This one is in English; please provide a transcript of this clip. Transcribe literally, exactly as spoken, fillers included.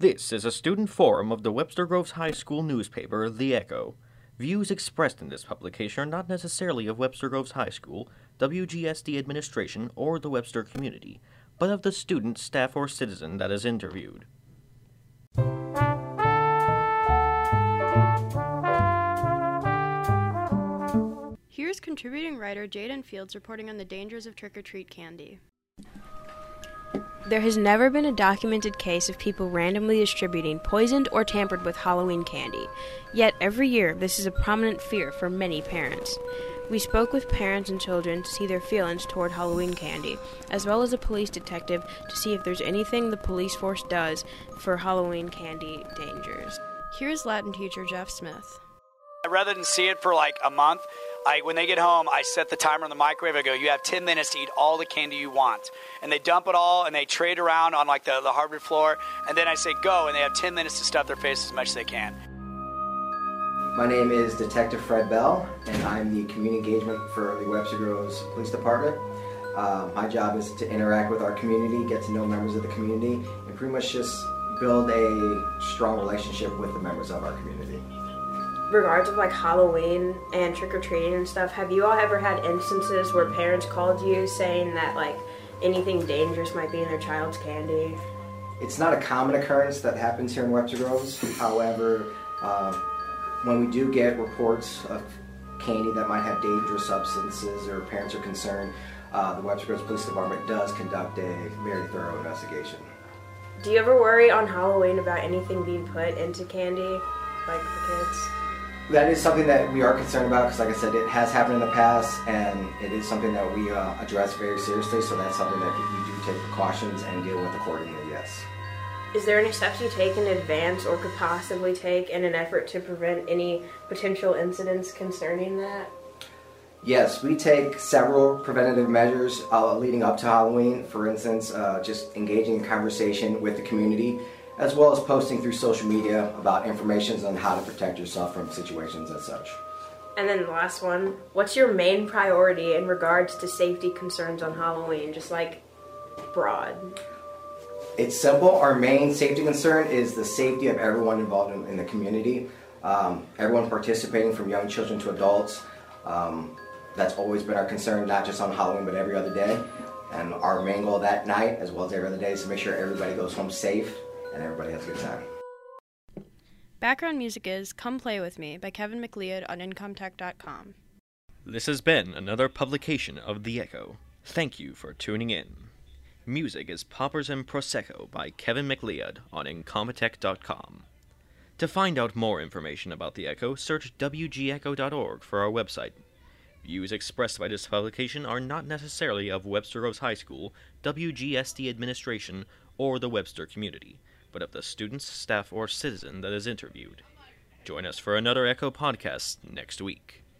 This is a student forum of the Webster Groves High School newspaper, The Echo. Views expressed in this publication are not necessarily of Webster Groves High School, W G S D administration, or the Webster community, but of the student, staff, or citizen that is interviewed. Here's contributing writer Jaden Fields reporting on the dangers of trick-or-treat candy. There has never been a documented case of people randomly distributing poisoned or tampered with Halloween candy. Yet every year, this is a prominent fear for many parents. We spoke with parents and children to see their feelings toward Halloween candy, as well as a police detective to see if there's anything the police force does for Halloween candy dangers. Here's Latin teacher Jeff Smith. Rather than see it for like a month, I, when they get home, I set the timer on the microwave. I go, you have ten minutes to eat all the candy you want. And they dump it all, and they trade around on like the, the hardwood floor. And then I say, go, and they have ten minutes to stuff their face as much as they can. My name is Detective Fred Bell, and I'm the community engagement for the Webster Groves Police Department. Uh, my job is to interact with our community, get to know members of the community, and pretty much just build a strong relationship with the members of our community. Regards of like Halloween and trick-or-treating and stuff, have you all ever had instances where parents called you saying that like anything dangerous might be in their child's candy? It's not a common occurrence that happens here in Webster Groves. However, uh, when we do get reports of candy that might have dangerous substances or parents are concerned, uh, the Webster Groves Police Department does conduct a very thorough investigation. Do you ever worry on Halloween about anything being put into candy, like for kids? That is something that we are concerned about because, like I said, it has happened in the past, and it is something that we uh, address very seriously, so that's something that we do take precautions and deal with accordingly, yes. Is there any steps you take in advance or could possibly take in an effort to prevent any potential incidents concerning that? Yes, we take several preventative measures uh, leading up to Halloween. For instance, uh, just engaging in conversation with the community, as well as posting through social media about information on how to protect yourself from situations as such. And then the last one, what's your main priority in regards to safety concerns on Halloween, just like broad? It's simple. Our main safety concern is the safety of everyone involved in, in the community. Um, everyone participating from young children to adults. Um, that's always been our concern, not just on Halloween, but every other day. And our main goal that night, as well as every other day, is to make sure everybody goes home safe and everybody has a good time. Background music is Come Play With Me by Kevin McLeod on Incomtech dot com. This has been another publication of The Echo. Thank you for tuning in. Music is Poppers and Prosecco by Kevin McLeod on Incomtech dot com. To find out more information about The Echo, search W G echo dot org for our website. Views expressed by this publication are not necessarily of Webster Groves High School, W G S D administration, or the Webster community, but of the students, staff, or citizen that is interviewed. Join us for another Echo podcast next week.